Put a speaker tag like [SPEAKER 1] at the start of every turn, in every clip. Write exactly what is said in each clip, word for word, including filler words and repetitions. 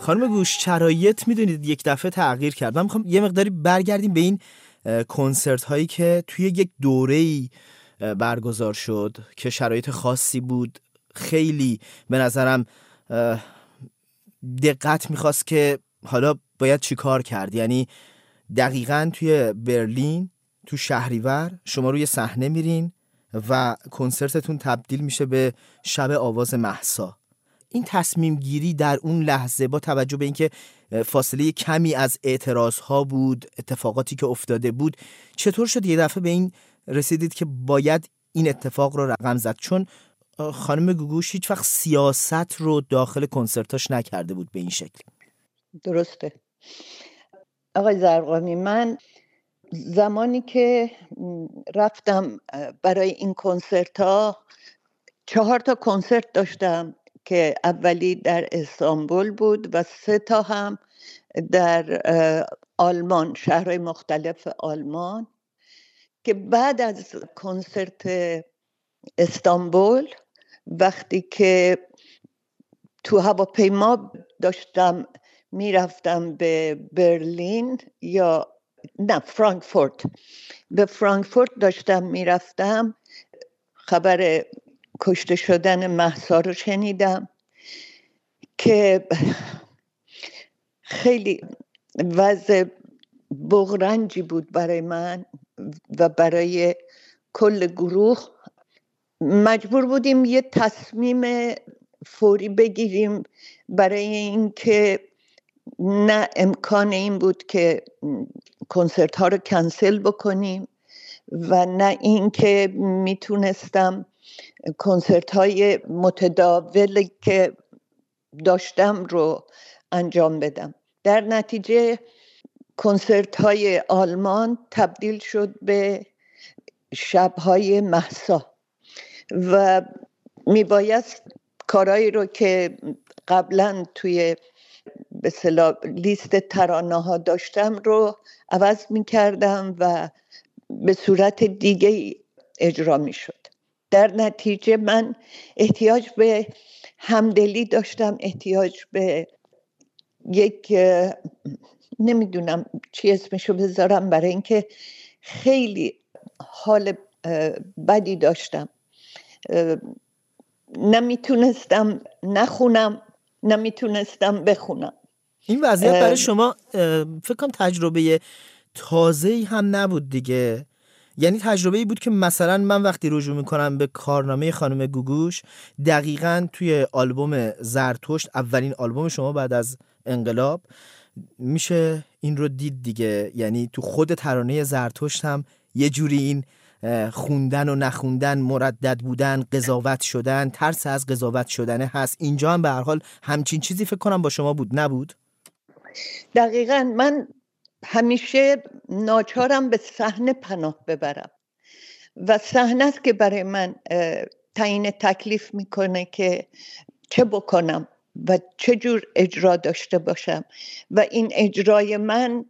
[SPEAKER 1] خانم گوش، شرایط میدونید یک دفعه تغییر کرد. من میخوام یه مقداری برگردیم به این کنسرت هایی که توی یک دوره‌ای برگزار شد که شرایط خاصی بود. خیلی به نظرم دقت میخواست که حالا باید چی کار کرد. یعنی دقیقاً توی برلین تو شهریور شما روی صحنه میرین و کنسرتتون تبدیل میشه به شب آواز مهسا. این تصمیم گیری در اون لحظه با توجه به اینکه فاصله کمی از اعتراض ها بود، اتفاقاتی که افتاده بود، چطور شد یه دفعه به این رسیدید که باید این اتفاق رو رقم زد؟ چون خانم گوگوش هیچ وقت سیاست رو داخل کنسرتاش نکرده بود به این شکل.
[SPEAKER 2] درسته آقای زرقامی، من زمانی که رفتم برای این کنسرت ها، چهار تا کنسرت داشتم که اولی در استانبول بود و سه تا هم در آلمان، شهرهای مختلف آلمان، که بعد از کنسرت استانبول وقتی که تو هواپیما داشتم میرفتم به برلین یا نه فرانکفورت به فرانکفورت داشتم میرفتم، خبر کشته شدن مهسا رو شنیدم که خیلی وضع بغرنجی بود برای من و برای کل گروه. مجبور بودیم یه تصمیم فوری بگیریم برای اینکه نه امکان این بود که کنسرت ها رو کنسل بکنیم و نه اینکه میتونستم کنسرت های متداولی که داشتم رو انجام بدم. در نتیجه کنسرت های آلمان تبدیل شد به شب‌های مهسا و میبایست کارهایی رو که قبلا توی به اصطلاح لیست ترانه ها داشتم رو عوض میکردم و به صورت دیگه اجرا میشد. در نتیجه من احتیاج به همدلی داشتم، احتیاج به یک نمیدونم چی اسمشو بذارم، برای اینکه خیلی حال بدی داشتم، نمیتونستم نخونم، نمیتونستم بخونم.
[SPEAKER 1] این وضعیت برای شما فکر کنم تجربه تازه‌ای هم نبود دیگه. یعنی تجربه‌ای بود که مثلا من وقتی رجوع میکنم به کارنامه خانم گوگوش، دقیقاً توی آلبوم زرتشت، اولین آلبوم شما بعد از انقلاب، میشه این رو دید دیگه. یعنی تو خود ترانه زرتشت هم یه جوری این خوندن و نخوندن، مردد بودن، قضاوت شدن، ترس از قضاوت شدن هست. اینجا هم به هر حال همچین چیزی فکر کنم با شما بود، نبود؟
[SPEAKER 2] دقیقاً. من همیشه ناچارم به صحنه پناه ببرم و صحنه است که برای من تعیین تکلیف میکنه که چه بکنم و چه جور اجرا داشته باشم و این اجرای من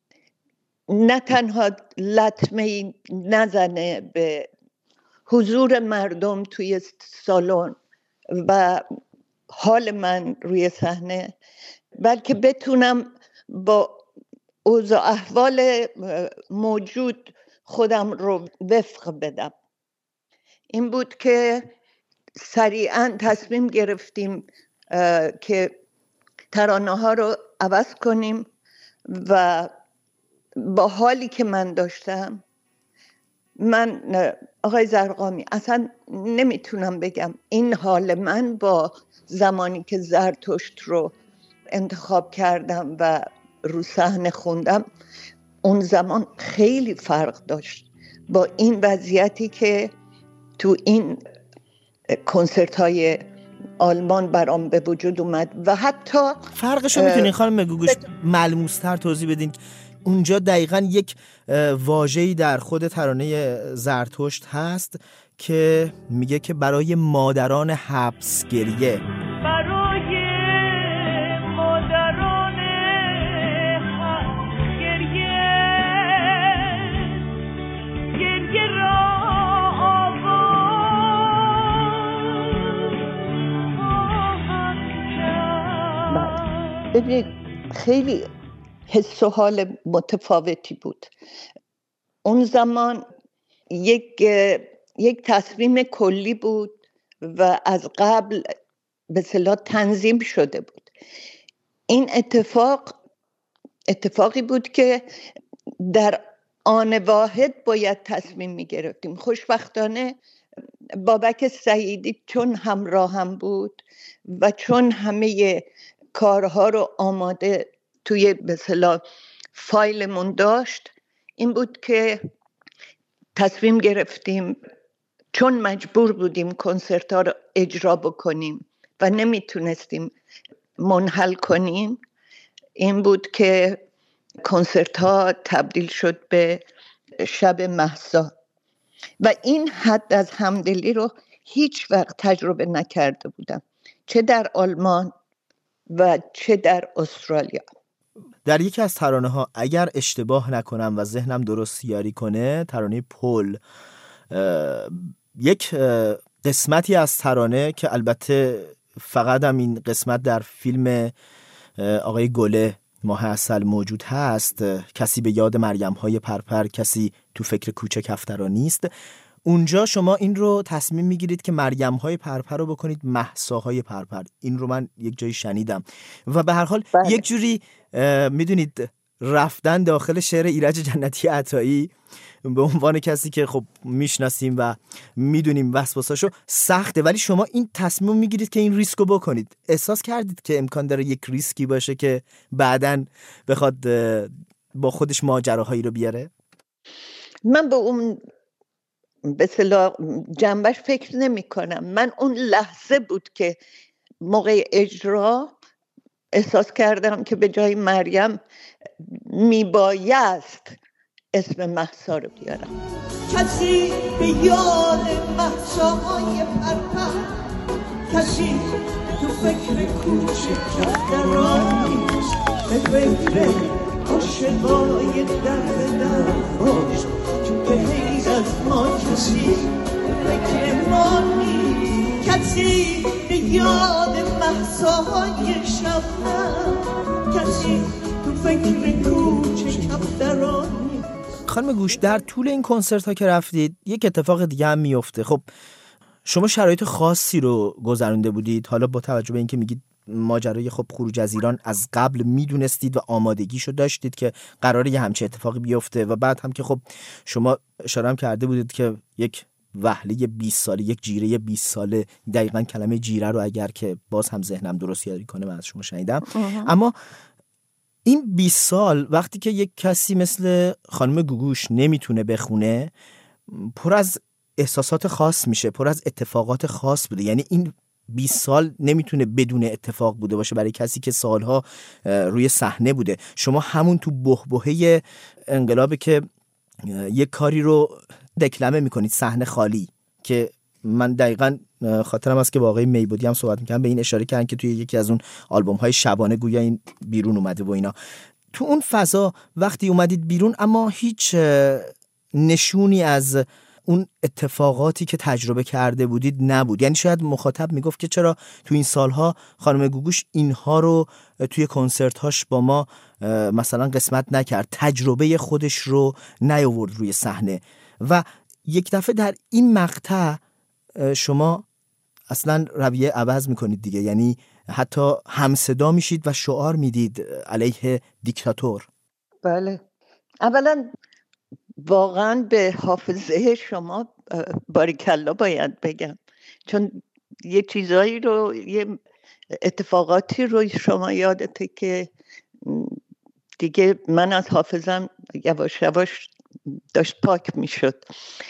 [SPEAKER 2] نه تنها لطمه نزنه به حضور مردم توی سالن و حال من روی صحنه، بلکه بتونم با اوضاع احوال موجود خودم رو وفق بدم. این بود که سریعا تصمیم گرفتیم که ترانه ها رو عوض کنیم و با حالی که من داشتم، من آقای زرقامی اصلا نمیتونم بگم این حال من با زمانی که زرتشت رو انتخاب کردم و رو صحنه خوندم اون زمان خیلی فرق داشت با این وضعیتی که تو این کنسرت های آلمان برام به وجود اومد. و حتی
[SPEAKER 1] فرقشو میتونین خانم گوگوش ملموس‌تر توضیح بدین؟ اونجا دقیقاً یک واژه‌ای در خود ترانه زرتشت هست که میگه که برای مادران حبس گریه،
[SPEAKER 3] برای مادران حبس گریه، گریه را آواز خواهم کرد.
[SPEAKER 2] ببینید خیلی حس و حال متفاوتی بود. اون زمان یک یک تصمیم کلی بود و از قبل به اصطلاح تنظیم شده بود. این اتفاق اتفاقی بود که در آن واحد باید تصمیم می گرفتیم. خوشبختانه بابک سعیدی چون همراه هم بود و چون همه کارها رو آماده توی به اصطلاح فایلمون داشت، این بود که تصمیم گرفتیم چون مجبور بودیم کنسرت ها رو اجرا بکنیم و نمیتونستیم منحل کنیم، این بود که کنسرت ها تبدیل شد به شب مهسا و این حد از همدلی رو هیچ وقت تجربه نکرده بودم، چه در آلمان و چه در استرالیا.
[SPEAKER 1] در یکی از ترانه ها اگر اشتباه نکنم و ذهنم درست یاری کنه، ترانه پل، یک قسمتی از ترانه که البته فقط هم این قسمت در فیلم آقای گله ماه عسل موجود هست، کسی به یاد مریم های پرپر، کسی تو فکر کوچه کفترانی نیست، اونجا شما این رو تصمیم میگیرید که مریم های پرپر رو بکنید مهسا های پرپر. این رو من یک جایی شنیدم و به هر حال
[SPEAKER 2] بله.
[SPEAKER 1] یک جوری میدونید رفتن داخل شعر ایرج جنتی عطایی به عنوان کسی که خب میشناسیم و میدونیم وسواساشو سخته، ولی شما این تصمیم میگیرید که این ریسکو بکنید. احساس کردید که امکان داره یک ریسکی باشه که بعداً بخواد با خودش ماجراهایی رو بیاره؟
[SPEAKER 2] من به اون به اصطلاح جنبش فکر نمی کنم. من اون لحظه بود که موقع اجرا احساس کردم که به جای مریم میبایست اسم مهسا رو بیارم.
[SPEAKER 4] کسی به یاد مهساهای پرپر، کسی تو فکر کوچه کفتران نیست، به فکر عاشقای درد درخواش، چون که حیز از ما کسی فکر ما نیست. کسی به یاد مهساهای شبنم، کسی تو فکر کوچه کفتران.
[SPEAKER 1] خانم گوش، در طول این کنسرت ها که رفتید یک اتفاق دیگه هم میفته. خب شما شرایط خاصی رو گذرونده بودید، حالا با توجه به اینکه میگید ماجرای خب خروج از ایران از قبل میدونستید و آمادگیشو داشتید که قراره یه همچین اتفاقی بیفته و بعد هم که خب شما اشاره هم کرده بودید که یک وهله بیست ساله، یک جیره بیست ساله، دقیقاً کلمه جیره رو اگر که باز هم ذهنم درست یاری کنه من از شما شنیدم. اما این بیست سال وقتی که یک کسی مثل خانم گوگوش نمیتونه بخونه، پر از احساسات خاص میشه، پر از اتفاقات خاص بوده. یعنی این بیست سال نمیتونه بدون اتفاق بوده باشه برای کسی که سالها روی صحنه بوده. شما همون تو بحبوحه انقلابی که یک کاری رو دکلمه میکنید، صحنه خالی، که من دقیقاً خاطرم هست که با آقای میبودی هم صحبت میکنم، به این اشاره کردن که توی یکی از اون آلبوم های شبانه گویا این بیرون اومده و اینا. تو اون فضا وقتی اومدید بیرون اما هیچ نشونی از اون اتفاقاتی که تجربه کرده بودید نبود. یعنی شاید مخاطب میگفت که چرا تو این سالها خانم گوگوش اینها رو توی کنسرت هاش با ما مثلا قسمت نکرد، تجربه خودش رو نیاورد روی صحنه. و یک دفعه در این مقطع شما اصلا رویه عوض میکنید دیگه، یعنی حتی همصدا میشید و شعار میدید علیه دیکتاتور.
[SPEAKER 2] بله، اولا واقعا به حافظه شما باریکلا باید بگم، چون یه چیزایی رو، یه اتفاقاتی رو شما یادته که دیگه من از حافظم یواش یواش داشت پاک میشد.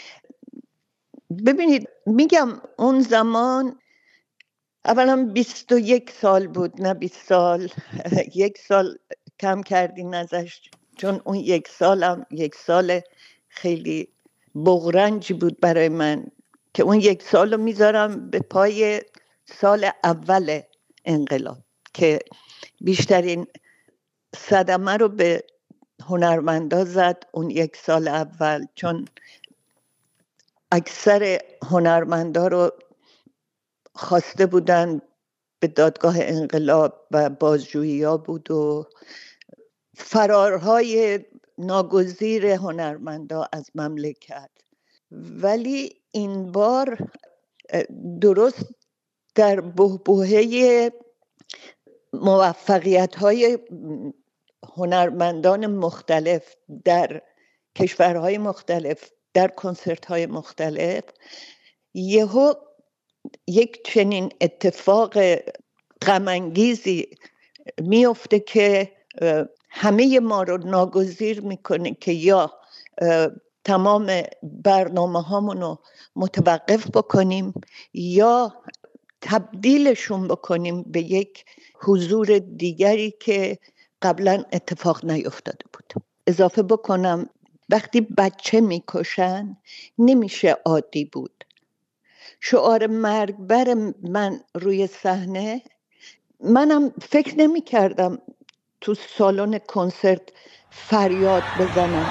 [SPEAKER 2] ببینید میگم اون زمان اولا بیست و یک سال بود، نه بیست سال، یک سال کم کردین ازش، چون اون یک سالم یک سال خیلی بغرنجی بود برای من که اون یک سال رو میذارم به پای سال اول انقلاب که بیشترین صدمه رو به هنرمندا زد اون یک سال اول، چون اکثر هنرمندا رو خواسته بودن به دادگاه انقلاب و بازجویی‌ها بود و فرارهای ناگزیر هنرمندا از مملکت. ولی این بار درست در بحبوحه موفقیت‌های هنرمندان مختلف در کشورهای مختلف، در کنسرت‌های مختلف، یهو یک چنین اتفاق غم‌انگیزی میفته که همه ما رو ناگزیر میکنه که یا تمام برنامه هامون رو متوقف بکنیم یا تبدیلشون بکنیم به یک حضور دیگری که قبلا اتفاق نیفتاده بود. اضافه بکنم وقتی بچه میکشن نمیشه عادی بود. شعار مرگبر من روی صحنه، منم فکر نمی کردم تو سالن کنسرت فریاد بزنم،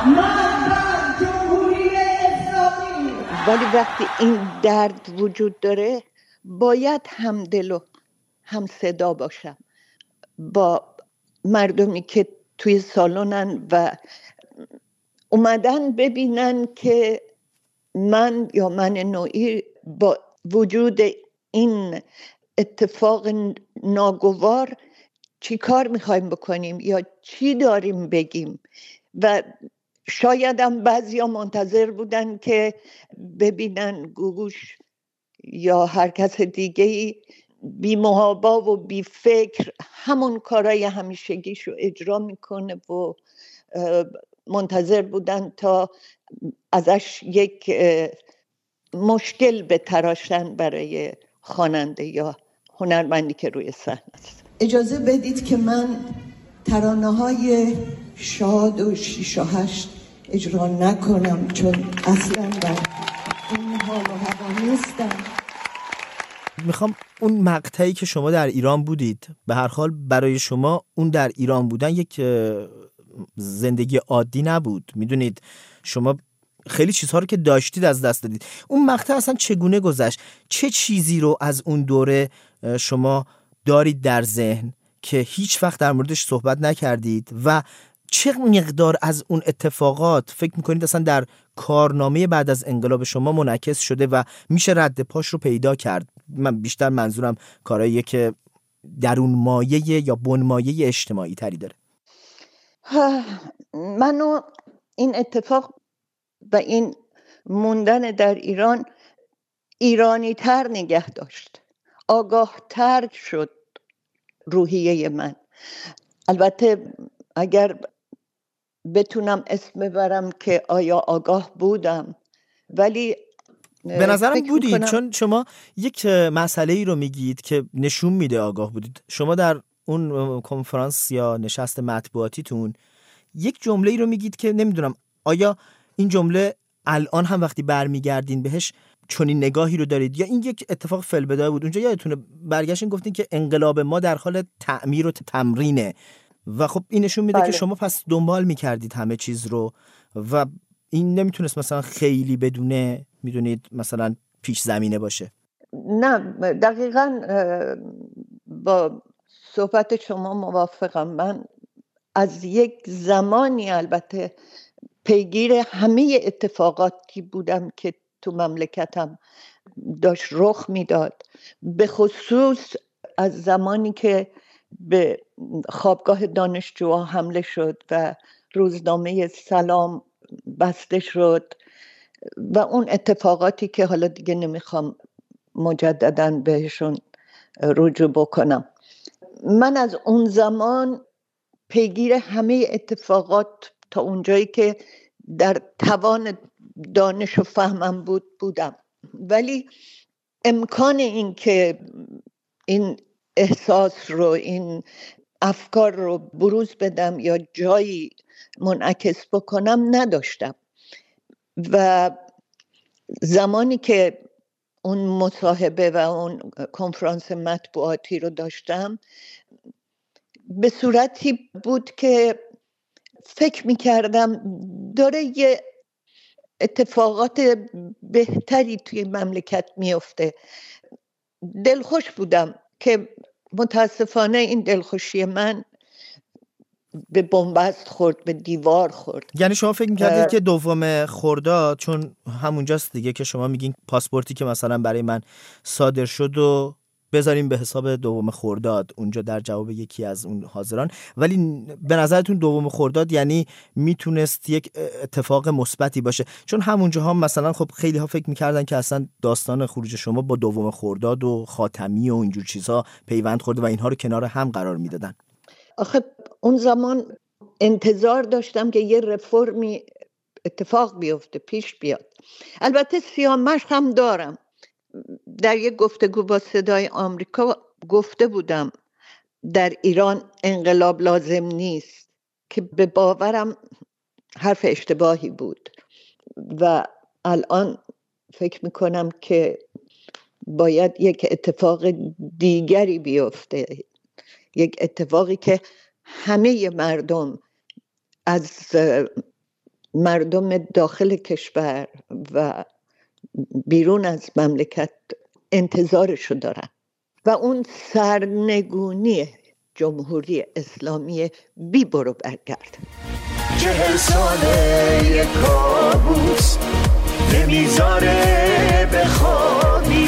[SPEAKER 2] ولی وقتی این درد وجود داره باید همدل و هم صدا باشم با مردمی که توی سالنن و اومدن ببینن که من یا من نوعی با وجود این اتفاق ناگوار چی کار میخوایم بکنیم یا چی داریم بگیم. و شاید هم بعضی ها منتظر بودن که ببینن گوگوش یا هر کس دیگه بی محابا و بی فکر همون کارای همیشگیشو اجرا میکنه و منتظر بودن تا ازش یک مشکل بتراشن برای خواننده یا هنرمندی که روی صحنه است.
[SPEAKER 4] اجازه بدید که من ترانه‌های شاد و شیش و هشت اجرا نکنم چون اصلا در این حال و هوا نیستم.
[SPEAKER 1] میخوام اون مقطعی که شما در ایران بودید، به هر حال برای شما اون در ایران بودن یک زندگی عادی نبود. میدونید شما خیلی چیزها رو که داشتید از دست دادید. اون مقطع اصلا چگونه گذشت؟ چه چیزی رو از اون دوره شما دارید در ذهن که هیچ وقت در موردش صحبت نکردید و چه مقدار از اون اتفاقات فکر میکنید اصلا در کارنامه بعد از انقلاب شما منعکس شده و میشه رد پاش رو پیدا کرد؟ من بیشتر منظورم کارهاییه که درون مایه یا بن مایه اجتماعی تری داره.
[SPEAKER 2] منو این اتفاق و این موندن در ایران ایرانی تر نگه داشت، آگاه تر شد روحیه من. البته اگر بتونم اسم ببرم که آیا آگاه بودم، ولی
[SPEAKER 1] به نظرم بودید میکنم... چون شما یک مسئله ای رو میگید که نشون میده آگاه بودید. شما در اون کنفرانس یا نشست مطبوعاتیتون یک جمله ای رو میگید که نمیدونم آیا این جمله الان هم وقتی برمیگردین بهش چنین نگاهی رو دارید یا این یک اتفاق فی‌البداهه بود؟ اونجا یادتونه برگشتین گفتین که انقلاب ما در حال تعمیر و تمرینه و خب این نشون میده بله. که شما پس دنبال میکردید همه چیز رو و این نمیتونست مثلا خیلی بدونه میدونید مثلا پیش زمینه باشه.
[SPEAKER 2] نه دقیقاً با صحبت شما موافقم. من از یک زمانی البته پیگیر همه اتفاقاتی بودم که تو مملکتم داشت رخ میداد، به خصوص از زمانی که به خوابگاه دانشجوها حمله شد و روزنامه سلام بسته شد و اون اتفاقاتی که حالا دیگه نمیخوام مجدداً بهشون رجوع بکنم. من از اون زمان پیگیر همه اتفاقات تا اونجایی که در توان دانش و فهمم بود بودم، ولی امکان این که این احساس رو، این افکار رو بروز بدم یا جایی منعکس بکنم نداشتم. و زمانی که اون مصاحبه و اون کنفرانس مطبوعاتی رو داشتم به صورتی بود که فکر می‌کردم داره یه اتفاقات بهتری توی مملکت میفته. دلخوش بودم که متاسفانه این دلخوشی من به بنبست خورد، به دیوار خورد.
[SPEAKER 1] یعنی شما فکر می‌کردید که دوم خرداد، چون همونجاست دیگه که شما میگین پاسپورتی که مثلا برای من صادر شد و بذاریم به حساب دوم خرداد اونجا در جواب یکی از اون حاضران، ولی به نظرتون دوم خرداد یعنی میتونست یک اتفاق مثبتی باشه؟ چون همونجا هم مثلا خب خیلی ها فکر میکردن که اصلا داستان خروج شما با دوم خرداد و خاتمی و اینجور چیزها پیوند خورده و اینها رو کنار هم قرار میدادن.
[SPEAKER 2] آخه اون زمان انتظار داشتم که یه رفرمی اتفاق بیفته، پیش بیاد. البته سیامش هم دارم. در یک گفتگو با صدای آمریکا گفته بودم در ایران انقلاب لازم نیست، که به باورم حرف اشتباهی بود و الان فکر میکنم که باید یک اتفاق دیگری بیفته، یک اتفاقی که همه مردم، از مردم داخل کشور و بیرون از مملکت انتظارشو دارن، و اون سرنگونی جمهوری اسلامی بی برو برگرد.
[SPEAKER 5] چهل ساله یک کابوس نمیذاره بخوابی،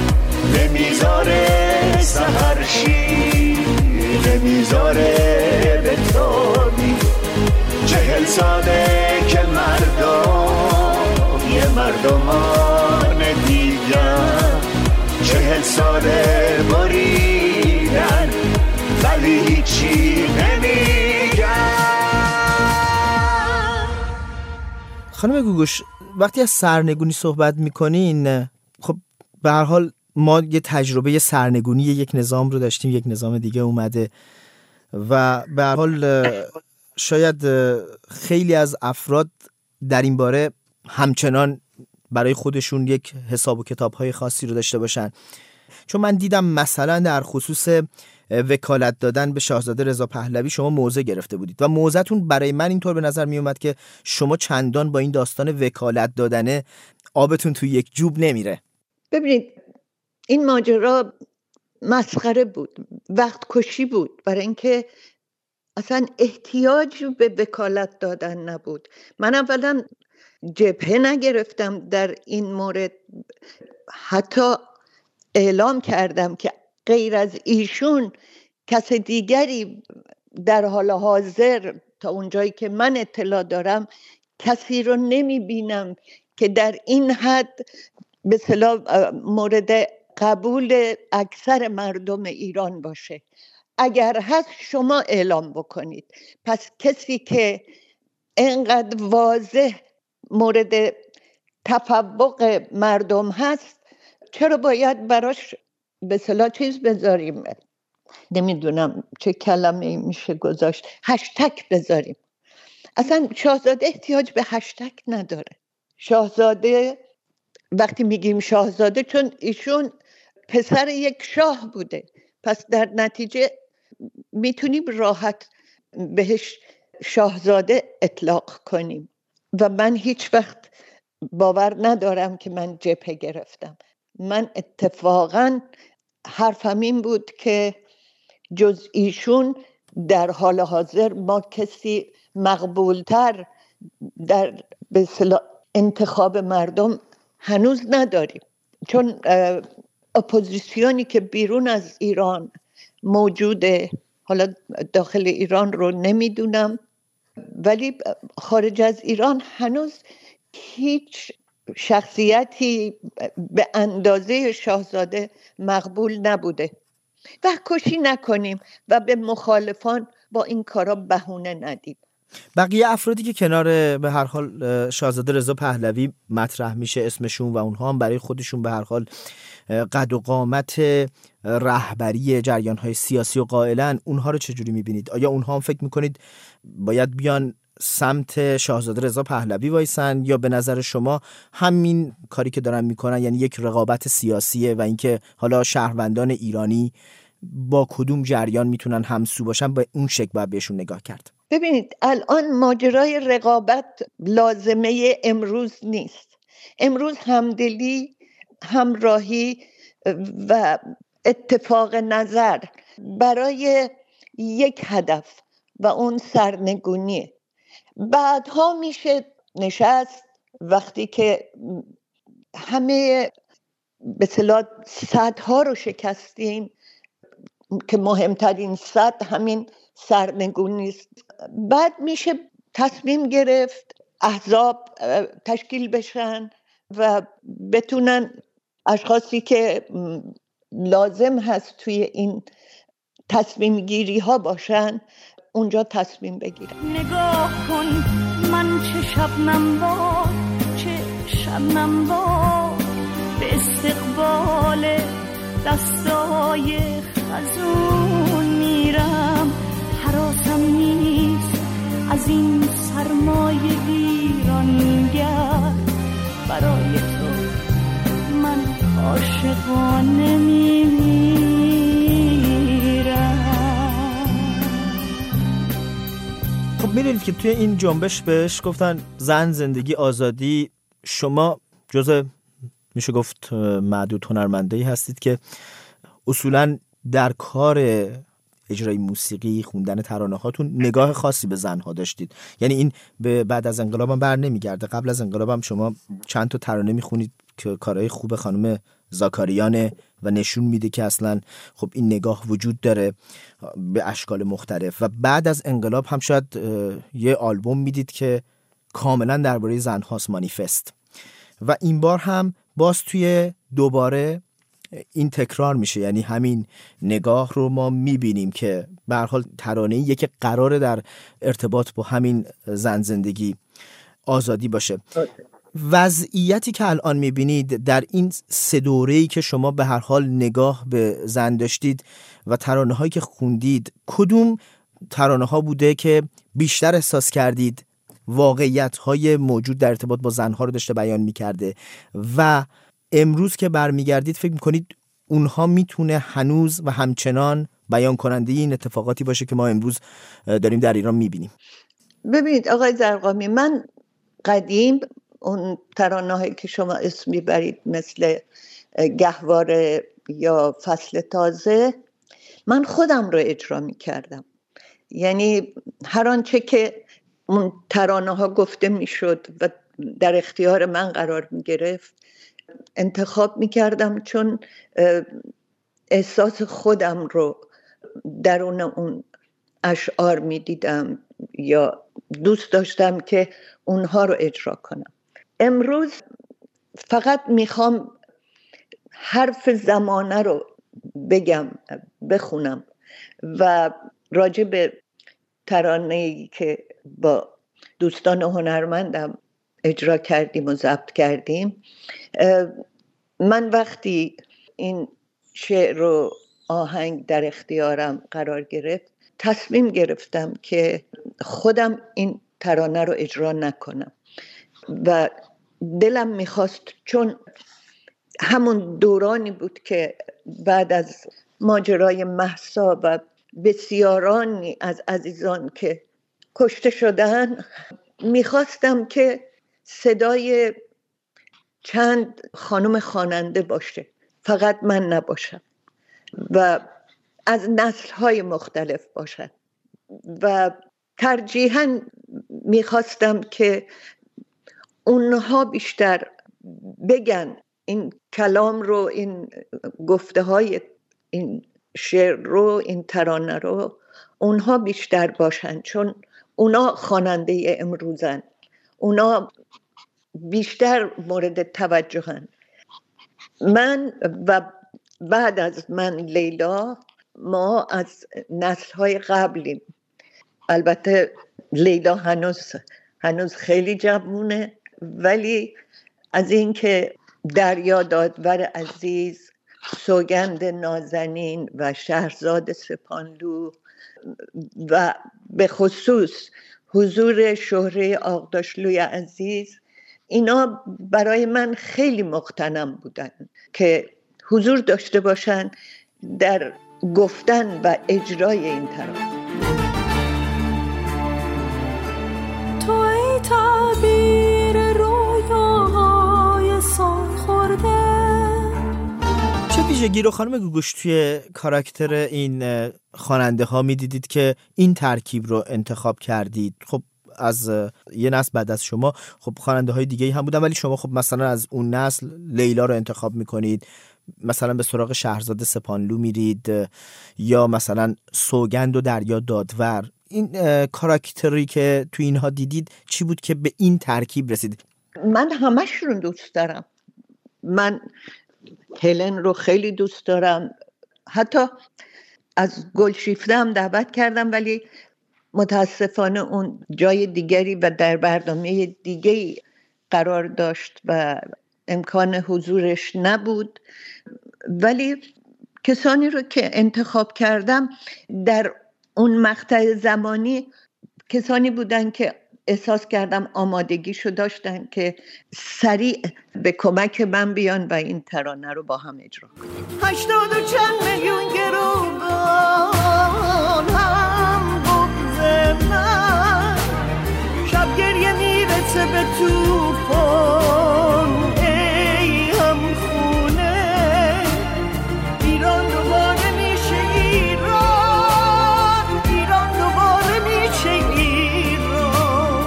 [SPEAKER 5] نمیذاره سحرشی، نمیذاره بتابی. چهل ساله که مردم یه مردمان دیگر، چهل ساله بریدن ولی هیچی نمیگن.
[SPEAKER 1] خانم گوگوش، وقتی از سرنگونی صحبت میکنین، خب به هر حال ما یه تجربه سرنگونی یک نظام رو داشتیم، یک نظام دیگه اومده و به هر حال شاید خیلی از افراد در این باره همچنان برای خودشون یک حساب و کتاب‌های خاصی رو داشته باشن. چون من دیدم مثلا در خصوص وکالت دادن به شاهزاده رضا پهلوی شما موضع گرفته بودید و موضعتون برای من اینطور به نظر می اومد که شما چندان با این داستان وکالت دادنه آبتون توی یک جوب نمیره.
[SPEAKER 2] ببینید این ماجرا مسخره بود، وقت کشی بود، برای اینکه اصلا احتیاج به وکالت دادن نبود. من اولا جبهه نگرفتم در این مورد، حتی اعلام کردم که غیر از ایشون کس دیگری در حال حاضر تا اونجایی که من اطلاع دارم کسی رو نمی بینم که در این حد به اصطلاح مورد قبول اکثر مردم ایران باشه. اگر هست شما اعلام بکنید. پس کسی که اینقدر واضح مورد تفوق مردم هست چرا باید براش به اصطلاح چیز بذاریم؟ نمیدونم چه کلمه میشه گذاشت، هشتگ بذاریم. اصلا شاهزاده احتیاج به هشتگ نداره. شاهزاده، وقتی میگیم شاهزاده، چون ایشون پسر یک شاه بوده، پس در نتیجه میتونیم راحت بهش شاهزاده اطلاق کنیم. و من هیچ وقت باور ندارم که من جبهه گرفتم. من اتفاقا حرفم این بود که جز ایشون در حال حاضر ما کسی مقبولتر در به اصطلاح انتخاب مردم هنوز نداریم، چون اپوزیسیونی که بیرون از ایران موجوده، حالا داخل ایران رو نمیدونم، ولی خارج از ایران هنوز هیچ شخصیتی به اندازه شاهزاده مقبول نبوده. وقت کشی نکنیم و به مخالفان با این کارا بهونه ندیم.
[SPEAKER 1] بقیه افرادی که کنار به هر حال شاهزاده رضا پهلوی مطرح میشه اسمشون و اونها هم برای خودشون به هر حال قد و قامت رهبری جریان‌های سیاسی و قائلن، اونها رو چجوری میبینید؟ آیا اونها هم فکر میکنید باید بیان سمت شاهزاده رضا پهلوی وایسن، یا به نظر شما همین کاری که دارن میکنن یعنی یک رقابت سیاسیه و اینکه حالا شهروندان ایرانی با کدوم جریان میتونن همسو باشن به اون شکل باید بهشون نگاه کرد؟
[SPEAKER 2] ببینید الان ماجرای رقابت لازمه امروز نیست. امروز همدلی، همراهی و اتفاق نظر برای یک هدف و اون سرنگونیه. بعدها میشه نشست وقتی که همه به اصطلاح سدها رو شکستیم که مهمترین سد همین سرنگونی است. بعد میشه تصمیم گرفت احزاب تشکیل بشن و بتونن اشخاصی که لازم هست توی این تصمیم گیری ها باشن اونجا تصمیم بگیرن.
[SPEAKER 3] نگاه کن من چه شبنم با چه شبنم با به استقبال دستای خزون میرم. حراسم نیست از این سرمایه ویرانگر، برای تو من عاشقانه میمیرم.
[SPEAKER 1] خب میدونید که توی این جنبش بهش گفتن زن، زندگی، آزادی. شما جزء میشه گفت معدود هنرمندایی هستید که اصولاً در کار اجرای موسیقی، خوندن ترانه هاتون نگاه خاصی به زنها داشتید. یعنی این به بعد از انقلاب هم بر نمیگرده. قبل از انقلاب هم شما چند تا ترانه میخونید که کارهای خوب خانم زاکاریانه و نشون میده که اصلا خب این نگاه وجود داره به اشکال مختلف. و بعد از انقلاب هم شاید یه آلبوم میدید که کاملا درباره زنهاست، مانیفست. و این بار هم باز توی دوباره این تکرار میشه، یعنی همین نگاه رو ما میبینیم که به هر حال ترانه‌ای که قراره در ارتباط با همین زن، زندگی، آزادی باشه. وضعیتی که الان میبینید در این سه دوره‌ای که شما به هر حال نگاه به زن داشتید و ترانه‌هایی که خوندید، کدوم ترانه‌ها بوده که بیشتر احساس کردید واقعیت‌های موجود در ارتباط با زنها رو داشته بیان می‌کرده و امروز که برمیگردید فکر می‌کنید اونها میتونه هنوز و همچنان بیان کننده این اتفاقاتی باشه که ما امروز داریم در ایران می‌بینیم؟
[SPEAKER 2] ببینید آقای زرقامی، من قدیم اون ترانه‌هایی که شما اسم میبرید مثل گهواره یا فصل تازه، من خودم رو اجرا میکردم. یعنی هر آنچه که اون ترانه ها گفته میشد و در اختیار من قرار میگرفت انتخاب میکردم، چون احساس خودم رو درون اون اشعار میدیدم یا دوست داشتم که اونها رو اجرا کنم. امروز فقط میخوام حرف زمانه رو بگم، بخونم و راجع به ترانه‌ای که با دوستان هنرمندم اجرا کردیم و ضبط کردیم. من وقتی این شعر و آهنگ در اختیارم قرار گرفت، تصمیم گرفتم که خودم این ترانه رو اجرا نکنم و دلم میخواست، چون همون دورانی بود که بعد از ماجرای مهسا و بسیارانی از عزیزان که کشته شدن، میخواستم که صدای چند خانم خواننده باشه، فقط من نباشم و از نسل‌های مختلف باشد و ترجیحاً میخواستم که اونها بیشتر بگن این کلام رو، این گفته های این شعر رو، این ترانه رو اونها بیشتر باشن، چون اونا خواننده امروزن، اونا بیشتر مورد توجهن. من و بعد از من لیلا، ما از نسل‌های قبلیم. البته لیلا هنوز هنوز خیلی جوونه، ولی از این که دریا دادور عزیز، سوگند نازنین و شهرزاد سپانلو و به خصوص حضور شهره آغداشلوی عزیز، اینا برای من خیلی مغتنم بودن که حضور داشته باشن در گفتن و اجرای این ترانه.
[SPEAKER 3] تو ای تعبیر رویاهای سال خورده،
[SPEAKER 1] چه ویژگی گیرو خانم گوگوش توی کاراکتر این خواننده ها میدیدید که این ترکیب رو انتخاب کردید. خب از یه نسل بعد از شما خب خواننده های دیگه هم بودن، ولی شما خب مثلا از اون نسل لیلا رو انتخاب میکنید، مثلا به سراغ شهرزاد سپانلو میرید، یا مثلا سوگند و دریا دادور. این کاراکتری که تو اینها دیدید چی بود که به این ترکیب رسید؟
[SPEAKER 2] من همشون دوست دارم. من هلن رو خیلی دوست دارم. حتی از گلشیفته هم دعوت کردم، ولی متاسفانه اون جای دیگری و در برنامه دیگری قرار داشت و امکان حضورش نبود. ولی کسانی رو که انتخاب کردم در اون مقطع زمانی کسانی بودن که احساس کردم آمادگیشو داشتن که سریع به کمک من بیان و این ترانه رو با هم اجرا کنیم.
[SPEAKER 3] هشتاد و چند میلیون گروگان هم بغض من، شب گریه میرسه به توفان، ای هم خونه ایران دوباره میشه ایران، ایران دوباره میشه ایران.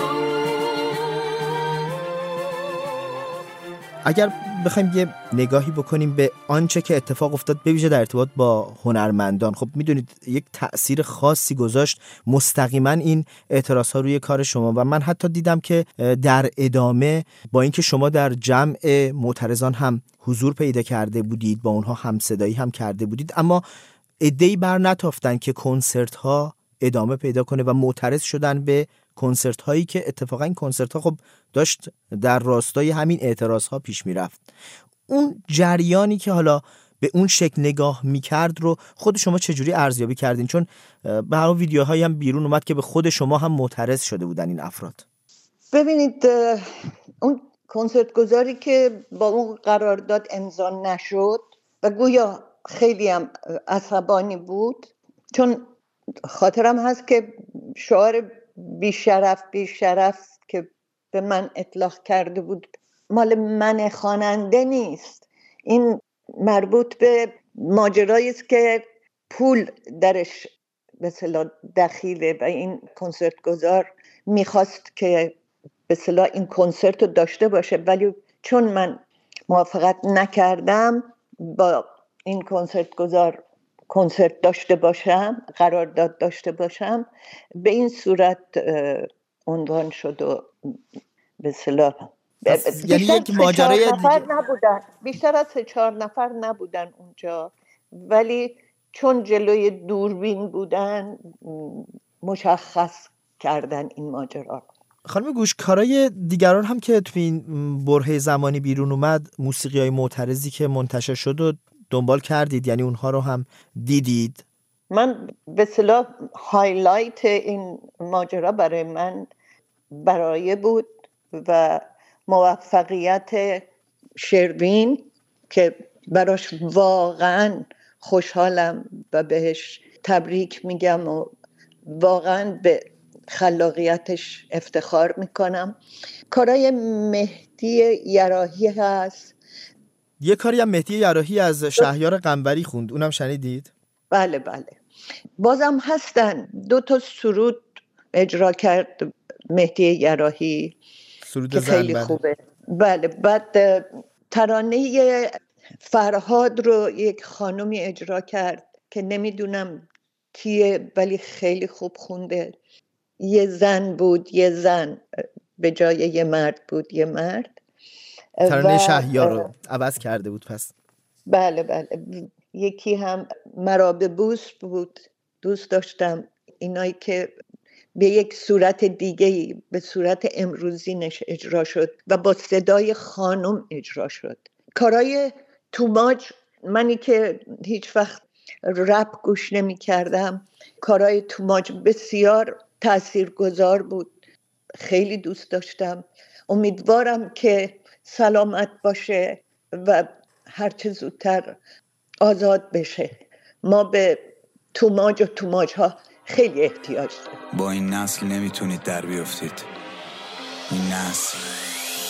[SPEAKER 1] اگر بخوایم یه نگاهی بکنیم به آنچه که اتفاق افتاد به ویژه در ارتباط با هنرمندان، خب میدونید یک تأثیر خاصی گذاشت مستقیما این اعتراض ها روی کار شما، و من حتی دیدم که در ادامه با اینکه شما در جمع معترضان هم حضور پیدا کرده بودید، با اونها هم صدایی هم کرده بودید، اما عده‌ای بر نتافتن که کنسرت ها ادامه پیدا کنه و معترض شدن به کنسرت هایی که اتفاقا این کنسرت ها خب داشت در راستای همین اعتراض ها پیش می رفت. اون جریانی که حالا به اون شکل نگاه می کرد رو خود شما چجوری ارزیابی کردین؟ چون به هر ویدیوهایی هم بیرون اومد که به خود شما هم معترض شده بودن این افراد.
[SPEAKER 2] ببینید اون کنسرت گذاری که با اون قرارداد امضا نشد و گویا خیلی هم عصبانی بود، چون خاطرم هست که شعار بیشرف بیشرف که به من اطلاق کرده بود مال من خواننده نیست، این مربوط به ماجرایی است که پول درش به اصطلاح دخیله و این کنسرت گذار میخواست که به اصطلاح این کنسرت رو داشته باشه، ولی چون من موافقت نکردم با این کنسرت گذار کنسرت داشته باشم، قرارداد داشته باشم، به این صورت عنوان شد و به اصطلاح
[SPEAKER 1] یعنی یک ماجرای
[SPEAKER 2] نفر نبودن، بیشتر از سه چهار نفر نبودن اونجا، ولی چون جلوی دوربین بودن مشخص کردن این ماجرا.
[SPEAKER 1] خانم گوش، کارای دیگران هم که توی این برهه زمانی بیرون اومد، موسیقی‌های معترضی که منتشر شد و دنبال کردید؟ یعنی اونها رو هم دیدید؟
[SPEAKER 2] من به اصطلاح هایلایت این ماجرا برای من برای بود و موفقیت شروین که براش واقعا خوشحالم و بهش تبریک میگم و واقعا به خلاقیتش افتخار میکنم. کارای مهدی یراحی هست،
[SPEAKER 1] یه کاری هم مهدی یراحی از شهریار قنبری خوند، اونم شنیدید؟
[SPEAKER 2] بله بله، بازم هستن. دو تا سرود اجرا کرد مهدی یراحی
[SPEAKER 1] سرود
[SPEAKER 2] که خیلی
[SPEAKER 1] زن
[SPEAKER 2] خوبه. بله، بعد ترانه فرهاد رو یک خانومی اجرا کرد که نمیدونم کیه ولی خیلی خوب خونده. یه زن بود، یه زن به جای یه مرد بود، یه مرد.
[SPEAKER 1] ترانه شهریار رو عوض کرده بود پس.
[SPEAKER 2] بله بله. یکی هم مرا به بوس بود، دوست داشتم. اینایی که به یک صورت دیگه، به صورت امروزینش اجرا شد و با صدای خانم اجرا شد. کارای توماج، منی که هیچ وقت رپ گوش نمی کردم، کارای توماج بسیار تاثیرگذار بود، خیلی دوست داشتم. امیدوارم که سلامت باشه و هرچه زودتر آزاد بشه. ما به توماج و توماج ها خیلی احتیاج داریم.
[SPEAKER 6] با این نسل نمیتونید در بیافتید. این نسل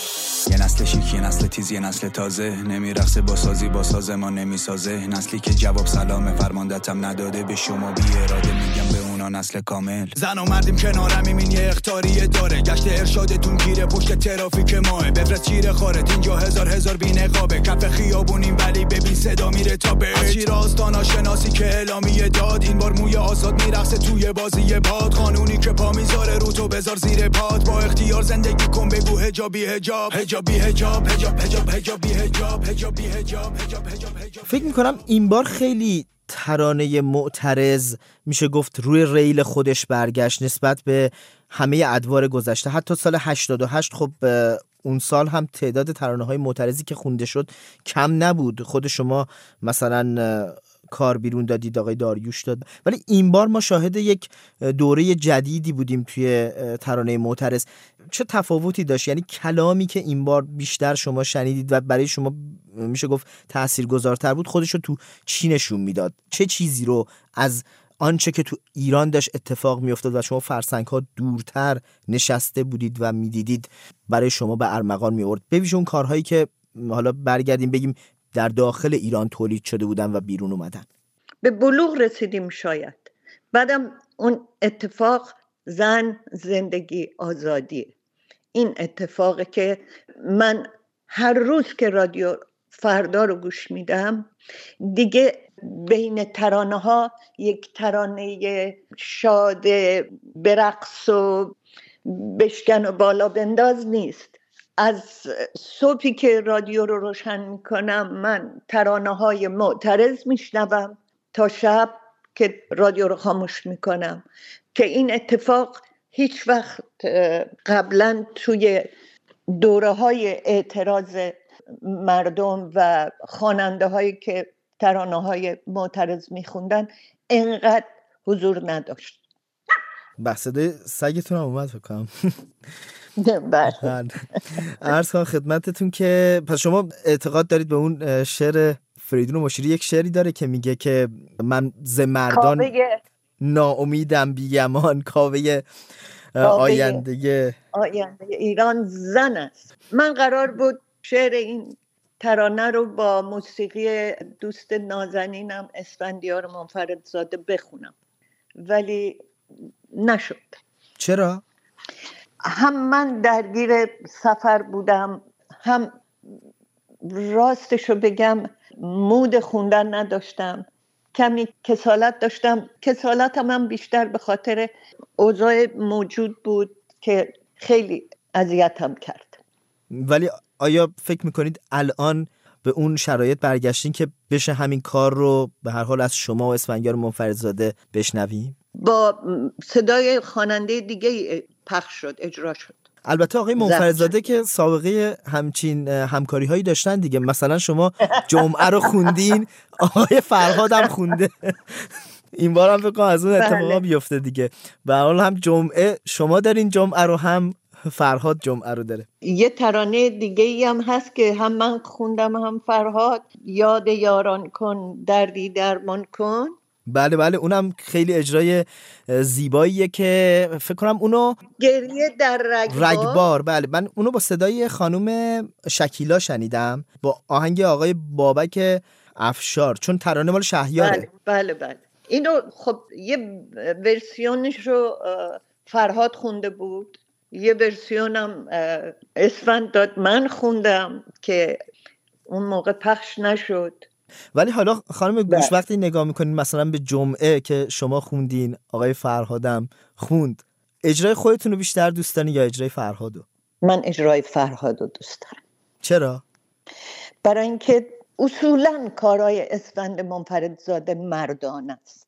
[SPEAKER 6] یه نسل شیک، یه نسل تیز، یه نسل تازه، نمیرقصه با سازی با ساز ما نمیسازه. نسلی که جواب سلام فرماندتم نداده به شما بی اراده، میگم به اونا نسل کامل. زن و مردیم کنارم، این یه اختاریه داره. گشت ارشادتون گیره پشت ترافیک ماه. بفرست چیره خارت اینجا هزار هزار بی نقابه. کف خیابونیم ولی ببین صدا میره تا به از شیراز تا ناشناسی که اعلامیه داد. این بار موی آزاد میرقصه توی بازی باد. قانونی که پا میذاره رو تو بذار زیر پات. با اختیار زندگی کن بگو حجابی حجاب حجابی حجاب حجاب حجاب حجابی حجاب حجابی حجاب حجاب حجاب.
[SPEAKER 1] فکر میکنم این بار خیلی ترانه معترض میشه گفت روی ریل خودش برگشت نسبت به همه ادوار گذشته. حتی سال هشتاد و هشت خب اون سال هم تعداد ترانه‌های معترضی که خونده شد کم نبود. خود شما مثلا کار بیرون دادید، آقای داریوش داد، ولی این بار ما شاهد یک دوره جدیدی بودیم توی ترانه معترض. چه تفاوتی داشت؟ یعنی کلامی که این بار بیشتر شما شنیدید و برای شما میشه گفت تاثیرگذارتر بود خودشو تو چی نشون میداد؟ چه چیزی رو از آنچه که تو ایران داشت اتفاق میافتاد و شما فرسنگ‌ها دورتر نشسته بودید و میدیدید برای شما به ارمغان میورد؟ ببینید اون کارهایی که حالا برگردیم بگیم در داخل ایران تولید شده بودن و بیرون اومدن.
[SPEAKER 2] به بلوغ رسیدیم شاید. بعدم اون اتفاق زن، زندگی، آزادی. این اتفاقه که من هر روز که رادیو فردا رو گوش میدم دیگه بین ترانه ها یک ترانه شاد برقص و بشکن و بالا بنداز نیست. از صبحی که رادیو رو روشن میکنم من ترانه های معترض میشنوم تا شب که رادیو رو خاموش میکنم، که این اتفاق هیچ وقت قبلا توی دوره های اعتراض مردم و خواننده هایی که ترانه های معترض میخوندن اینقدر حضور نداشت.
[SPEAKER 1] بحثده سگتون هم اومد فکرم.
[SPEAKER 2] بله.
[SPEAKER 1] عرض کنم خدمتتون که پس شما اعتقاد دارید به اون شعر فریدون مشیری؟ یک شعری داره که میگه که من ز مردان ناامیدم بیگمان، کاوه آینده
[SPEAKER 2] آینده ایران زن است. من قرار بود شعر این ترانه رو با موسیقی دوست نازنینم اسفندیار منفردزاده بخونم ولی نشد.
[SPEAKER 1] چرا؟
[SPEAKER 2] هم من درگیر سفر بودم، هم راستشو بگم مود خوندن نداشتم، کمی کسالت داشتم. کسالتم هم بیشتر به خاطر اوضاع موجود بود که خیلی اذیتم کرد.
[SPEAKER 1] ولی آیا فکر میکنید الان به اون شرایط برگشتین که بشه همین کار رو به هر حال از شما و اسفندیار منفردزاده بشنویم؟
[SPEAKER 2] با صدای خواننده دیگه پخش شد، اجرا شد.
[SPEAKER 1] البته آقای منفردزاده که سابقه همچین همکاری هایی داشتن دیگه، مثلا شما جمعه رو خوندین، آقای فرهاد هم خونده. این بار هم فکر کنم از اون اتفاقا بیفته دیگه. به هر حال هم جمعه شما دارین جمعه رو، هم فرهاد جمعه رو داره.
[SPEAKER 2] یه ترانه دیگه ای هم هست که هم من خوندم هم فرهاد، یاد یاران کن دردی درمان کن.
[SPEAKER 1] بله بله اونم خیلی اجرای زیباییه که فکر کنم اونو
[SPEAKER 2] گریه در رگبار.
[SPEAKER 1] رگبار بله، من اونو با صدای خانم شکیلا شنیدم با آهنگ آقای بابک افشار، چون ترانه مال شهیاره.
[SPEAKER 2] بله بله بله اینو خب یه ورسیونش رو فرهاد خونده بود، یه ورسیونم اسفند داد من خوندم که اون موقع پخش نشد.
[SPEAKER 1] ولی حالا خانم گوش وقتی نگاه میکنین مثلا به جمعه که شما خوندین، آقای فرهادم خوند، اجرای خودتون رو بیشتر دوست دارین یا اجرای فرهادو؟
[SPEAKER 2] من اجرای فرهادو دوست دارم.
[SPEAKER 1] چرا؟
[SPEAKER 2] برای اینکه اصولاً کارهای اسفند منفردزاده مردانه است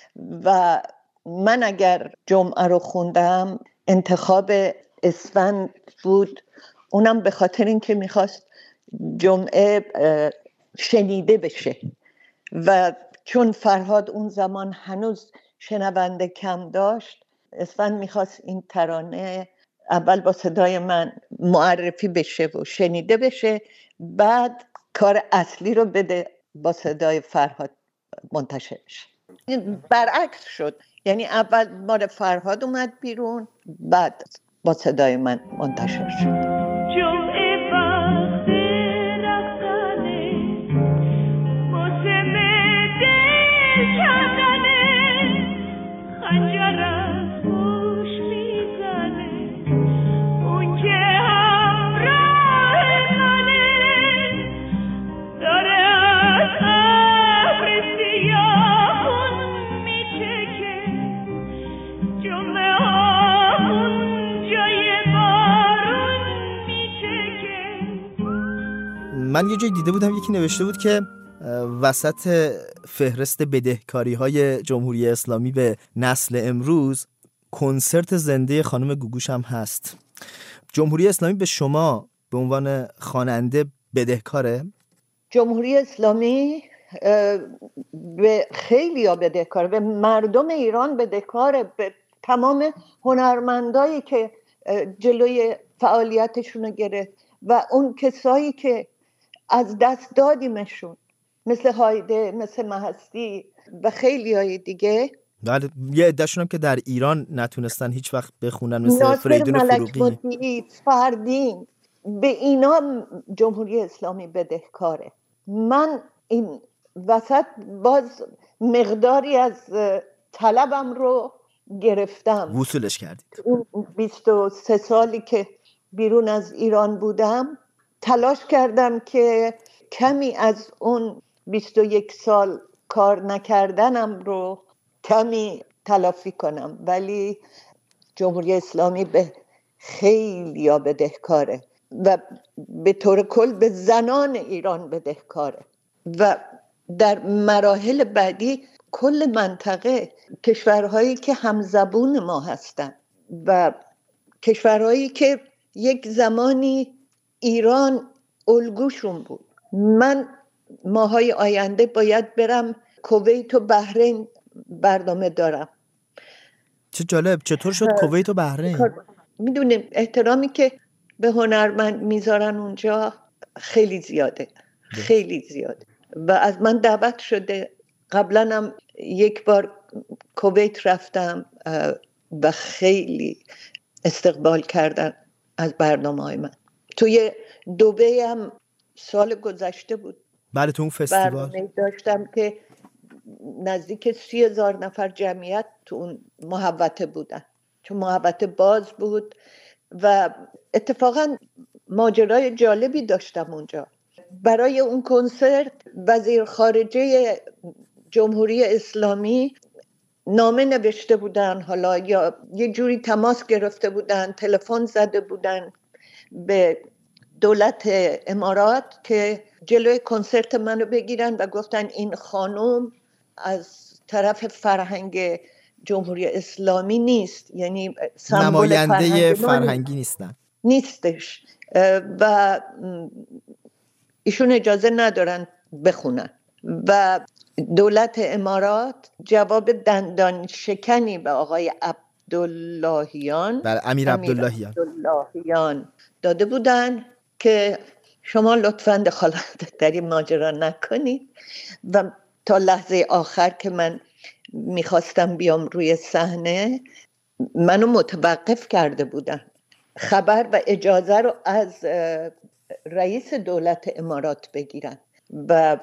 [SPEAKER 2] و من اگر جمعه رو خوندم انتخاب اسفند بود، اونم به خاطر اینکه میخواست جمعه شنیده بشه و چون فرهاد اون زمان هنوز شنونده کم داشت، اسفند میخواست این ترانه اول با صدای من معرفی بشه و شنیده بشه، بعد کار اصلی رو بده با صدای فرهاد منتشر بشه. برعکس شد، یعنی اول مال فرهاد اومد بیرون بعد با صدای من منتشر شد.
[SPEAKER 3] جمعه
[SPEAKER 1] من یه جای دیده بودم یکی نوشته بود که وسط فهرست بدهکاری های جمهوری اسلامی به نسل امروز کنسرت زنده خانم گوگوش هم هست. جمهوری اسلامی به شما به عنوان خواننده بدهکاره؟
[SPEAKER 2] جمهوری اسلامی به خیلی ها بدهکاره، به مردم ایران بدهکاره، به تمام هنرمندایی که جلوی فعالیتشون رو گرفت و اون کسایی که از دست دادیمشون مثل هایده، مثل مهستی و خیلی های دیگه.
[SPEAKER 1] بله، یه عده‌شون هم که در ایران نتونستن هیچ وقت بخونن، مثل فریدون فروغی،
[SPEAKER 2] فردین. به اینا جمهوری اسلامی بدهکاره. من این وسط باز مقداری از طلبم رو گرفتم،
[SPEAKER 1] وصولش کردید.
[SPEAKER 2] اون بیست و سه سالی که بیرون از ایران بودم تلاش کردم که کمی از اون بیست و یک سال کار نکردنم رو کمی تلافی کنم، ولی جمهوری اسلامی به خیلی ها بدهکاره و به طور کل به زنان ایران بدهکاره و در مراحل بعدی کل منطقه، کشورهایی که همزبون ما هستن و کشورهایی که یک زمانی ایران الگوشون بود. من ماهای آینده باید برم کویت و بحرین، برنامه دارم.
[SPEAKER 1] چه جالب، چطور شد کویت و بحرین؟
[SPEAKER 2] میدونیم احترامی که به هنرمند میذارن اونجا خیلی زیاده، خیلی زیاده و از من دعوت شده. قبلا هم یک بار کویت رفتم و خیلی استقبال کردن از برنامه های من. توی دبی هم سال گذشته بود.
[SPEAKER 1] بله، تو اون فستیوال
[SPEAKER 2] برنامه داشتم که نزدیک سی هزار نفر جمعیت تو اون محوطه بودن، چون محوطه باز بود و اتفاقا ماجرای جالبی داشتم اونجا. برای اون کنسرت وزیر خارجه جمهوری اسلامی نامه نوشته بودن، حالا یا یه جوری تماس گرفته بودن، تلفن زده بودن به دولت امارات که جلوی کنسرت منو بگیرن و گفتن این خانم از طرف فرهنگ جمهوری اسلامی نیست، یعنی
[SPEAKER 1] نماینده فرهنگ فرهنگی نیستن
[SPEAKER 2] نیستش و ایشون اجازه ندارن بخونن. و دولت امارات جواب دندان شکنی به آقای عبداللهیان
[SPEAKER 1] بله امیر عبداللهیان
[SPEAKER 2] عبداللهیان داده بودن که شما لطفاً دخالت در این ماجرا نکنید. و تا لحظه آخر که من میخواستم بیام روی صحنه منو متوقف کرده بودن. خبر و اجازه رو از رئیس دولت امارات بگیرن و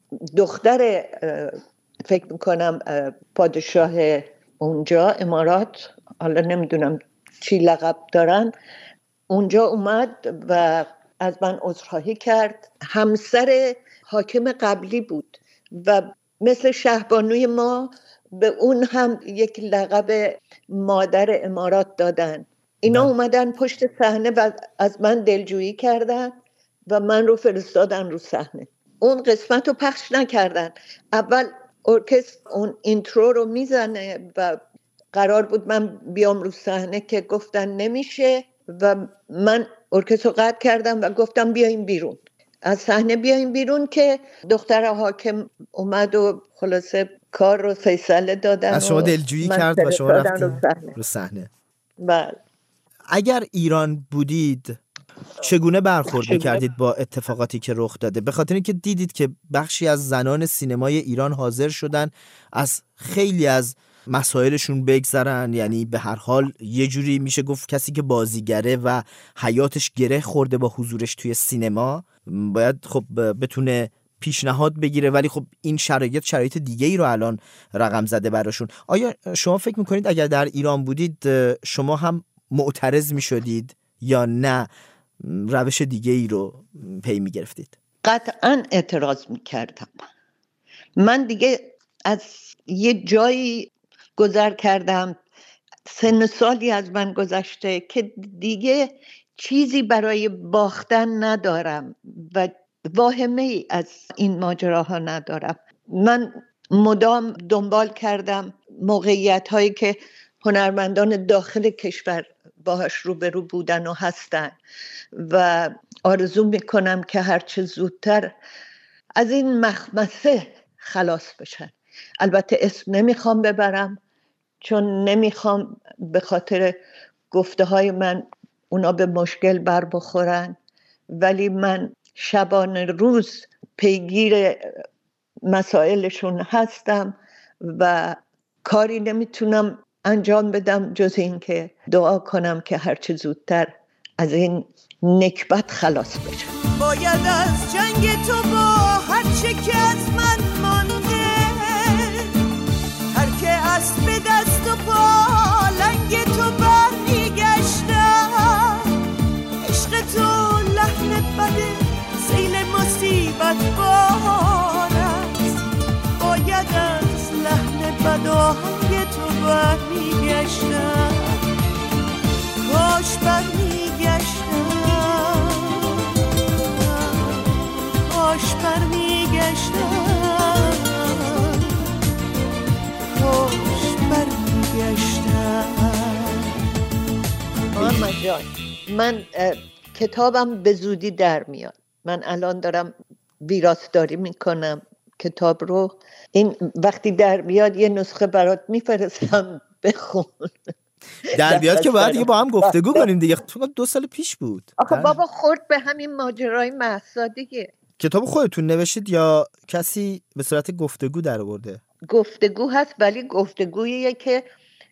[SPEAKER 2] دختر فکر میکنم پادشاه اونجا امارات، حالا نمیدونم چی لقب دارن، اونجا اومد و از من عذرخواهی کرد. همسر حاکم قبلی بود و مثل شهبانوی ما به اون هم یک لقب مادر امارات دادن. اینا اومدن پشت صحنه و از من دلجویی کردن و من رو فرستادن رو صحنه. اون قسمت رو پخش نکردن. اول ارکستر اون اینترو رو میزنه و قرار بود من بیام رو صحنه که گفتن نمیشه و من ارکستر رو قطع کردم و گفتم بیاین بیرون، از صحنه بیاین بیرون، که دختر حاکم اومد و خلاصه کار رو فیصله دادن.
[SPEAKER 1] از شما دلجویی کرد و شما رفتین رو صحنه.
[SPEAKER 2] بله.
[SPEAKER 1] اگر ایران بودید چگونه برخورد می‌کردید با اتفاقاتی که رخ داده؟ به خاطر اینکه دیدید که بخشی از زنان سینمای ایران حاضر شدن از خیلی از مسائلشون بگذرن، یعنی به هر حال یه جوری میشه گفت کسی که بازیگره و حیاتش گره خورده با حضورش توی سینما باید خب بتونه پیشنهاد بگیره، ولی خب این شرایط شرایط دیگه ای رو الان رقم زده براشون. آیا شما فکر میکنید اگر در ایران بودید شما هم معترض میشدید یا نه روش دیگه ای رو پی میگرفتید؟
[SPEAKER 2] قطعا اعتراض میکردم. من دیگه از یه جایی گذر کردم، سن سالی از من گذشته که دیگه چیزی برای باختن ندارم و واهمه ای از این ماجراها ندارم. من مدام دنبال کردم موقعیت هایی که هنرمندان داخل کشور باهاش روبرو بودن و هستن و آرزو میکنم که هرچه زودتر از این مخمسه خلاص بشن. البته اسم نمیخوام ببرم چون نمیخوام به خاطر گفته های من اونا به مشکل بر بخورن، ولی من شبانه روز پیگیر مسائلشون هستم و کاری نمیتونم انجام بدم جز این که دعا کنم که هرچه زودتر از این نکبت خلاص بشم.
[SPEAKER 3] باید از جنگ تو با هرچه که از من مانده، هر که از به دست و پا لنگ تو برمیگشتم، عشق تو لحن بده سیل مصیبت بار است، باید از لحن بد آهنگ تو برمیگشتم، کاش برمیگشتم، کاش برمیگشتم، کاش برمیگشتم.
[SPEAKER 2] محمد جان، من کتابم به زودی در میاد. من الان دارم ویراستاری میکنم کتاب رو. این وقتی در بیاد یه نسخه برات میفرستم بخون.
[SPEAKER 1] در بیاد که باید دیگه با هم گفتگو کنیم دیگه. تو دو سال پیش بود.
[SPEAKER 2] آخه بابا خورد به همین ماجرای مهسا دیگه.
[SPEAKER 1] کتاب خودتون نوشتید یا کسی به صورت گفتگو در آورده؟
[SPEAKER 2] گفتگو هست، ولی گفتگوییه که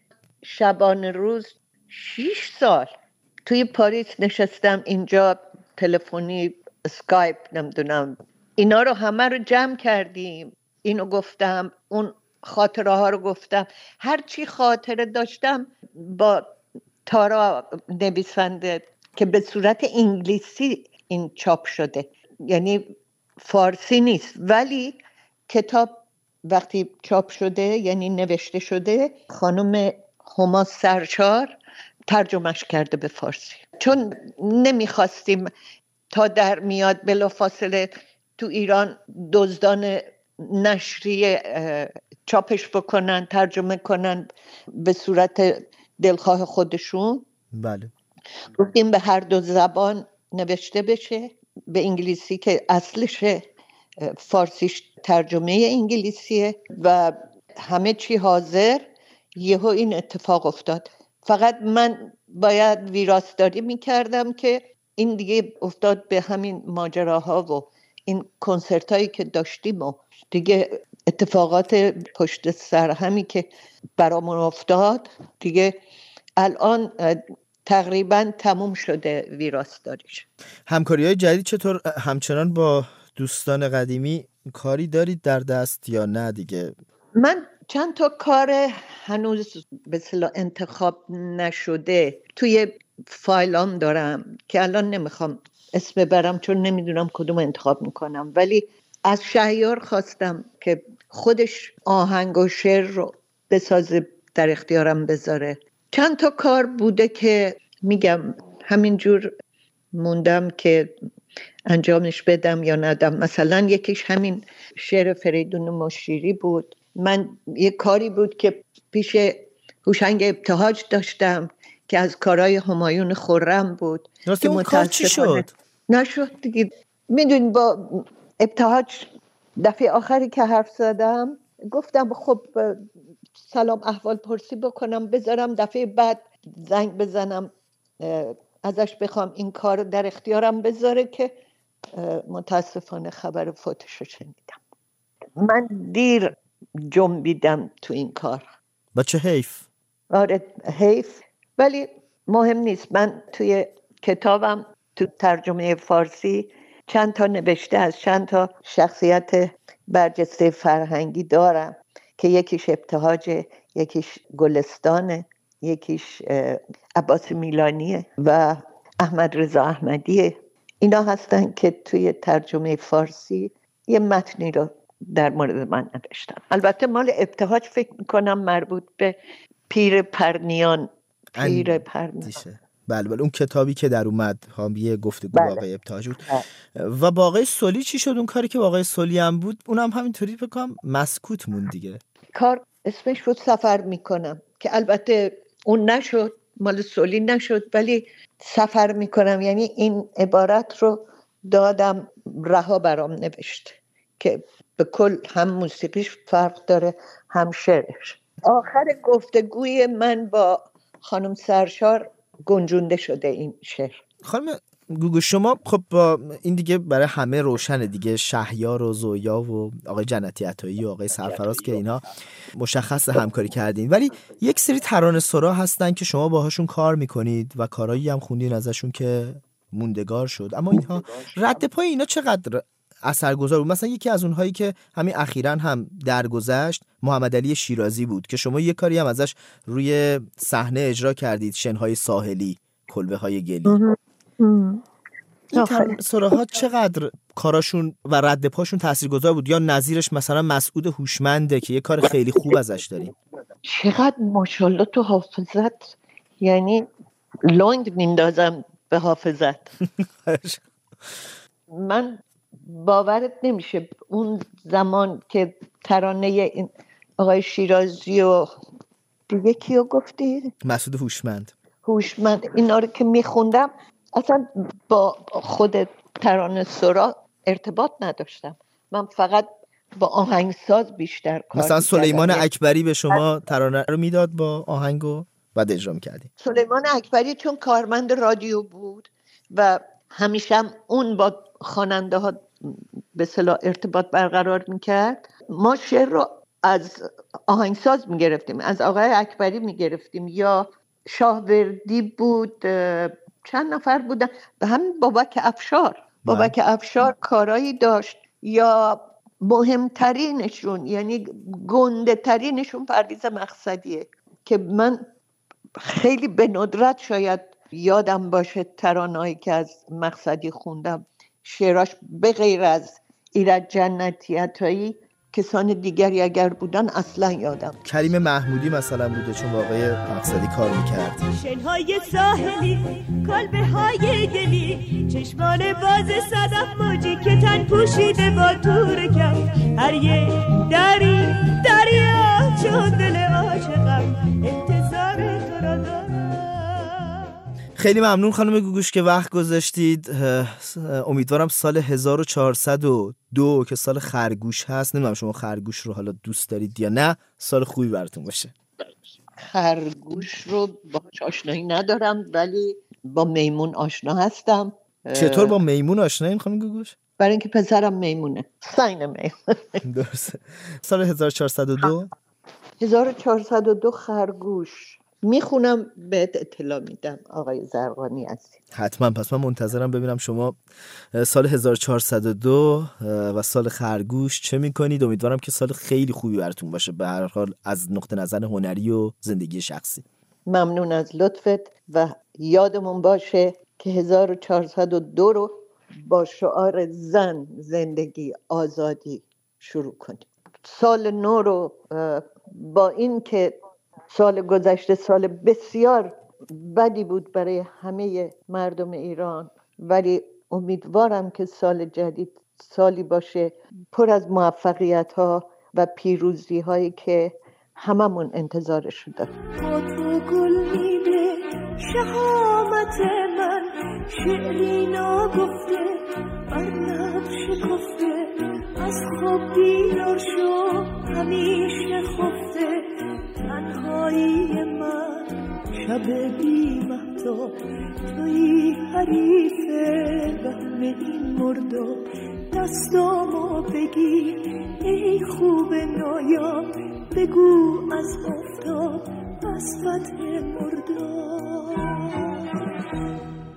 [SPEAKER 2] شبانه روز شیش سال توی پاریس نشستم، اینجا تلفنی، اسکایپ، نمیدونم، اینا رو همه رو جمع کردیم، اینو گفتم، اون خاطره ها رو گفتم، هر چی خاطره داشتم با تارا نویسنده که به صورت انگلیسی این چاپ شده، یعنی فارسی نیست، ولی کتاب وقتی چاپ شده یعنی نوشته شده، خانم هما سرشار ترجمهش کرده به فارسی، چون نمیخواستیم تا در میاد بلافاصله تو ایران دزدان نشریه چاپش بکنن، ترجمه کنن به صورت دلخواه خودشون.
[SPEAKER 1] بله.
[SPEAKER 2] گفتیم به هر دو زبان نوشته بشه، به انگلیسی که اصلشه، فارسیش ترجمه انگلیسیه و همه چی حاضر. یهو این اتفاق افتاد. فقط من باید ویراستاری میکردم که این دیگه افتاد به همین ماجراها و این کنسرت هایی که داشتیم و دیگه اتفاقات پشت سر همی که برامون افتاد، دیگه الان تقریبا تموم شده ویراستاریش.
[SPEAKER 1] همکاری های جدید چطور؟ همچنان با دوستان قدیمی کاری دارید در دست یا نه دیگه؟
[SPEAKER 2] من چند تا کار هنوز به اصطلاح انتخاب نشده توی فایلام دارم که الان نمیخوام اسم برم چون نمیدونم کدوم انتخاب میکنم، ولی از شهیار خواستم که خودش آهنگ و شعر رو بسازه، در اختیارم بذاره. چند تا کار بوده که میگم همینجور موندم که انجامش بدم یا ندم. مثلا یکیش همین شعر فریدون مشیری بود. من یک کاری بود که پیش هوشنگ ابتهاج داشتم که از کارهای همایون خرم بود.
[SPEAKER 1] راستی اون کار چی شد؟
[SPEAKER 2] نشد دیگه. میدونی با ابتهاج دفعه آخری که حرف زدم گفتم خب سلام احوال پرسی بکنم، بذارم دفعه بعد زنگ بزنم ازش بخوام این کار در اختیارم بذاره، که متاسفانه خبر فوتشو شنیدم. من دیر جنبیدم تو این کار.
[SPEAKER 1] بچه حیف.
[SPEAKER 2] آره حیف، ولی مهم نیست. من توی کتابم تو ترجمه فارسی چند تا نوشته از چند تا شخصیت برجسته فرهنگی دارم که یکیش ابتهاجه، یکیش گلستانه، یکیش عباس میلانیه و احمد رضا احمدیه. اینا هستن که توی ترجمه فارسی یه متنی رو در مورد من نوشتم. البته مال ابتهاج فکر میکنم مربوط به پیر پرنیان. پیر پرنیان.
[SPEAKER 1] بله بله اون کتابی که در اومد حامی گفتگو با آقای ابتهاج بود. و با آقای سلی چی شد؟ اون کاری که با آقای سلی هم بود اونم همینطوری بکنم مسکوت مون دیگه.
[SPEAKER 2] کار اسمش رو سفر میکنم که البته اون نشد، مال سلی نشد، ولی سفر میکنم یعنی این عبارت رو دادم رها برام نوشته که به کل هم موسیقیش فرق داره هم شعرش. آخر گفتگوی من با خانم سرشار گنجونده شده این شعر.
[SPEAKER 1] خانم گوگو شما خب با این دیگه برای همه روشنه دیگه، شهیار و زویا و آقای جنتی عطایی و آقای سرفراز که اینا مشخص همکاری کردین، ولی یک سری ترانه سرا هستن که شما باهاشون کار میکنید و کارایی هم خوندین ازشون که موندگار شد، اما اینها رد پای اینا چقدر اثرگذار بود؟ مثلا یکی از اونهایی که همین اخیراً هم درگذشت محمد علی شیرازی بود که شما یه کاری هم ازش روی صحنه اجرا کردید، شنهای ساحلی، کلبه های گلی. این سراها چقدر کاراشون و رد پاشون تاثیرگذار بود؟ یا نظیرش مثلا مسعود هوشمنده که یه کار خیلی خوب ازش داریم.
[SPEAKER 2] چقدر ماشاءالله تو حافظت، یعنی لنگ میندازم به حافظت. من باورت نمیشه اون زمان که ترانه این آقای شیرازی و دیگه کیو گفتی؟
[SPEAKER 1] مسعود هوشمند.
[SPEAKER 2] هوشمند اینا رو که میخوندم اصلا با خود ترانه سرا ارتباط نداشتم، من فقط با آهنگساز بیشتر کار
[SPEAKER 1] مثلا سلیمان
[SPEAKER 2] کردم.
[SPEAKER 1] اکبری به شما ترانه رو میداد با آهنگو بعد اجرا می‌کردی؟
[SPEAKER 2] سلیمان اکبری چون کارمند رادیو بود و همیشه هم اون با خواننده ها به اصطلاح ارتباط برقرار میکرد، ما شعر رو از آهنگساز میگرفتیم، از آقای اکبری میگرفتیم یا شاهوردی بود، چند نفر بودن، به همین بابک افشار. بابک افشار کارایی داشت، یا مهمترینشون یعنی گنده ترینشون پرویز مقصدیه که من خیلی به ندرت شاید یادم باشه ترانه‌ای که از مقصدی خوندم، شعراش به غیر از ایرج جنتی عطایی کسان دیگری اگر بودن اصلا یادم.
[SPEAKER 1] کریم محمودی مثلا بوده چون واقعی مقصدی کار میکرد.
[SPEAKER 3] شنهای ساحلی، کلبه های گلی، چشمان باز صدف موجی که تن پوشیده با تور کم، هر یه دری دریا چون دل عاشقم انتظار تو را دارم.
[SPEAKER 1] خیلی ممنون خانم گوگوش که وقت گذاشتید. امیدوارم سال هزار و چهارصد و دو که سال خرگوش هست، نمیدونم شما خرگوش رو حالا دوست دارید یا نه، سال خوبی براتون باشه.
[SPEAKER 2] خرگوش رو باهاش آشنایی ندارم ولی با میمون آشنا هستم.
[SPEAKER 1] چطور با میمون آشنایین خانم گوگوش؟
[SPEAKER 2] برای اینکه پسرم میمونه، ساین میمون.
[SPEAKER 1] درسته. سال هزار و چهارصد و دو
[SPEAKER 2] هزار و چهارصد و دو خرگوش میخونم بهت اطلاع میدم آقای زرقانی هستی.
[SPEAKER 1] حتما، پس من منتظرم ببینم شما سال هزار و چهارصد و دو و سال خرگوش چه میکنید. امیدوارم که سال خیلی خوبی براتون باشه به هر حال از نقطه نظر هنری و زندگی شخصی.
[SPEAKER 2] ممنون از لطفت و یادمون باشه که هزار و چهارصد و دو رو با شعار زن، زندگی، آزادی شروع کنیم. سال نو رو با این که سال گذشته سال بسیار بدی بود برای همه مردم ایران، ولی امیدوارم که سال جدید سالی باشه پر از موفقیت ها و پیروزی هایی که هممون انتظارش داریم.
[SPEAKER 3] با تو گل میده شهامت من، شعری ناگفته بر لب شکفته، از خواب بیدار شو همیشه خفته، تنهایی من شب بی مهتاب، توی حریف وهم این مردا، دستامو بگیر ای خوب نایاب، بگو از افتاد از فتح مردا.